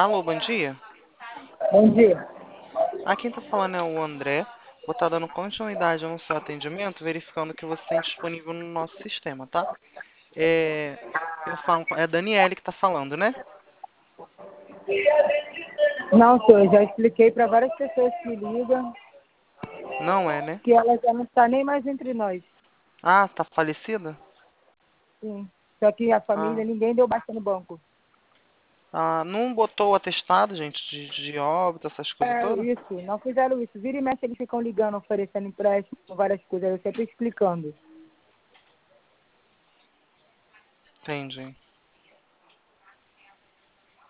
Alô, bom dia. Bom dia. Aqui quem tá falando é o André. Vou estar dando continuidade ao seu atendimento, verificando que você tem disponível no nosso sistema, tá? É, é a Daniele que tá falando, né? Não, senhor, já expliquei para várias pessoas que ligam Não é, né? que ela já não está nem mais entre nós. Ah, tá falecida? Sim. Só que a Ah, família, ninguém deu baixa no banco. não botou o atestado, gente, de óbito, essas coisas É todas? isso, não fizeram isso. Vira e mexe, eles ficam ligando, oferecendo empréstimo, várias coisas, eu sempre explicando. Entendi.